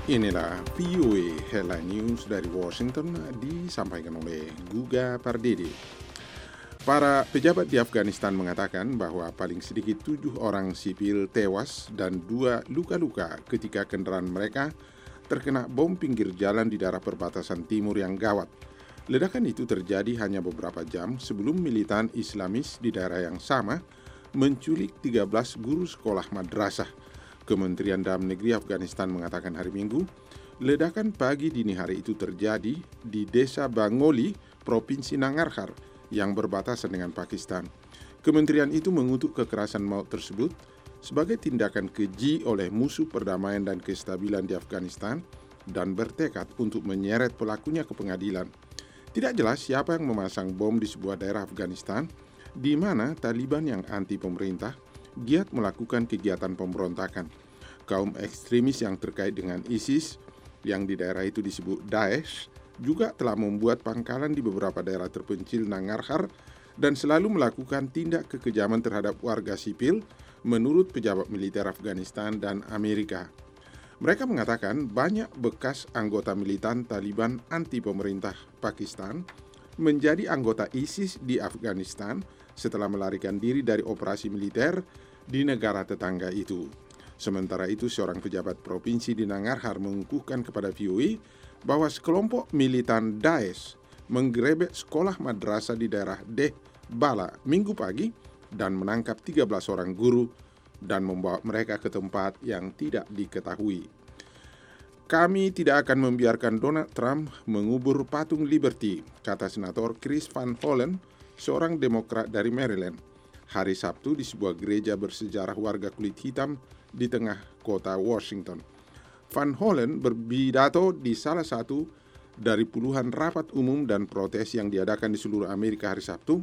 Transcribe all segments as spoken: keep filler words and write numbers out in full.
Inilah V O A Headline News dari Washington disampaikan oleh Guga Pardede. Para pejabat di Afghanistan mengatakan bahwa paling sedikit tujuh orang sipil tewas dan dua luka-luka ketika kendaraan mereka terkena bom pinggir jalan di daerah perbatasan timur yang gawat. Ledakan itu terjadi hanya beberapa jam sebelum militan Islamis di daerah yang sama menculik tiga belas guru sekolah madrasah. Kementerian Dalam Negeri Afghanistan mengatakan hari Minggu, ledakan pagi dini hari itu terjadi di desa Bangoli, Provinsi Nangarhar, yang berbatasan dengan Pakistan. Kementerian itu mengutuk kekerasan maut tersebut sebagai tindakan keji oleh musuh perdamaian dan kestabilan di Afghanistan dan bertekad untuk menyeret pelakunya ke pengadilan. Tidak jelas siapa yang memasang bom di sebuah daerah Afghanistan di mana Taliban yang anti pemerintah giat melakukan kegiatan pemberontakan. Kaum ekstremis yang terkait dengan ISIS yang di daerah itu disebut Daesh juga telah membuat pangkalan di beberapa daerah terpencil Nangarhar dan selalu melakukan tindak kekejaman terhadap warga sipil menurut pejabat militer Afghanistan dan Amerika. Mereka mengatakan banyak bekas anggota militan Taliban anti pemerintah Pakistan menjadi anggota ISIS di Afghanistan setelah melarikan diri dari operasi militer di negara tetangga itu. Sementara itu, seorang pejabat provinsi di Nangarhar mengukuhkan kepada V O A bahwa sekelompok militan Daesh menggerebek sekolah madrasah di daerah Deh Bala Minggu pagi dan menangkap tiga belas orang guru dan membawa mereka ke tempat yang tidak diketahui. Kami tidak akan membiarkan Donald Trump mengubur patung Liberty, kata Senator Chris Van Hollen, seorang Demokrat dari Maryland, hari Sabtu di sebuah gereja bersejarah warga kulit hitam di tengah kota Washington. Van Hollen berpidato di salah satu dari puluhan rapat umum dan protes yang diadakan di seluruh Amerika hari Sabtu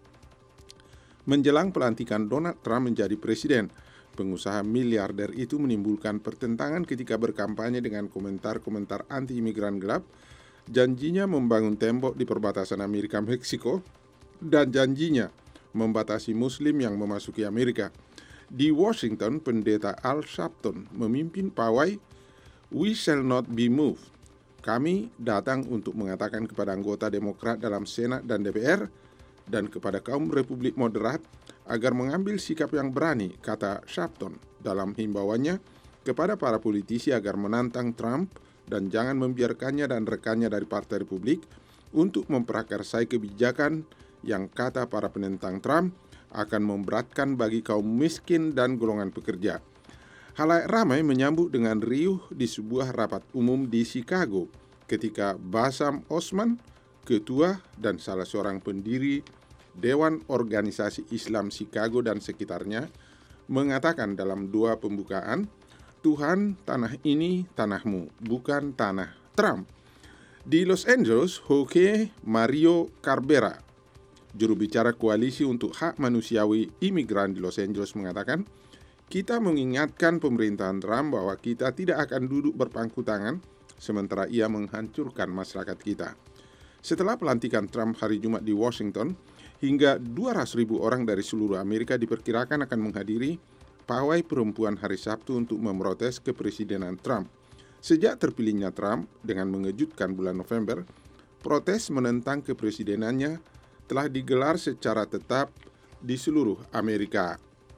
menjelang pelantikan Donald Trump menjadi presiden. Pengusaha miliarder itu menimbulkan pertentangan ketika berkampanye dengan komentar-komentar anti-imigran gelap, janjinya membangun tembok di perbatasan Amerika-Meksiko, dan janjinya membatasi Muslim yang memasuki Amerika. Di Washington, pendeta Al Sharpton memimpin pawai "We shall not be moved". Kami datang untuk mengatakan kepada anggota Demokrat dalam Senat dan D P R dan kepada kaum Republik moderat agar mengambil sikap yang berani, kata Sharpton dalam himbauannya kepada para politisi agar menantang Trump dan jangan membiarkannya dan rekannya dari Partai Republik untuk memprakarsai kebijakan yang kata para penentang Trump akan memberatkan bagi kaum miskin dan golongan pekerja. Halayak ramai menyambut dengan riuh di sebuah rapat umum di Chicago ketika Bassam Osman, ketua dan salah seorang pendiri Dewan Organisasi Islam Chicago dan sekitarnya, mengatakan dalam dua pembukaan, "Tuhan, tanah ini tanahmu, bukan tanah Trump." Di Los Angeles, Jorge Mario Cabrera, juru bicara Koalisi untuk Hak Manusiawi Imigran di Los Angeles, mengatakan, "Kita mengingatkan pemerintahan Trump bahwa kita tidak akan duduk berpangku tangan sementara ia menghancurkan masyarakat kita." Setelah pelantikan Trump hari Jumat di Washington, hingga dua ratus ribu orang dari seluruh Amerika diperkirakan akan menghadiri pawai perempuan hari Sabtu untuk memprotes kepresidenan Trump. Sejak terpilihnya Trump dengan mengejutkan bulan November, protes menentang kepresidenannya telah digelar secara tetap di seluruh Amerika.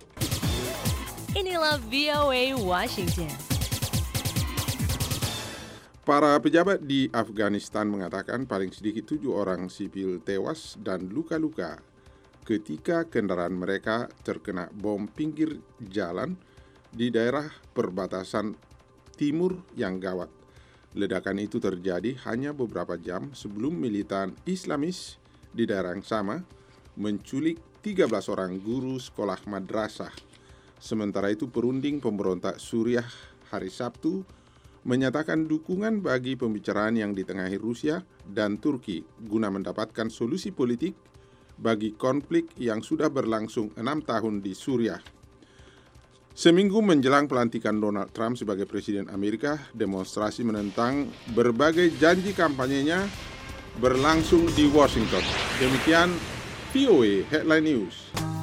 Inilah V O A Washington. Para pejabat di Afghanistan mengatakan paling sedikit tujuh orang sipil tewas dan luka-luka ketika kendaraan mereka terkena bom pinggir jalan di daerah perbatasan timur yang gawat. Ledakan itu terjadi hanya beberapa jam sebelum militan Islamis di daerah yang sama menculik tiga belas orang guru sekolah madrasah. Sementara itu, perunding pemberontak Suriah hari Sabtu menyatakan dukungan bagi pembicaraan yang ditengahi Rusia dan Turki guna mendapatkan solusi politik bagi konflik yang sudah berlangsung enam tahun di Suriah. Seminggu menjelang pelantikan Donald Trump sebagai Presiden Amerika, demonstrasi menentang berbagai janji kampanyenya berlangsung di Washington. Demikian V O A Headline News.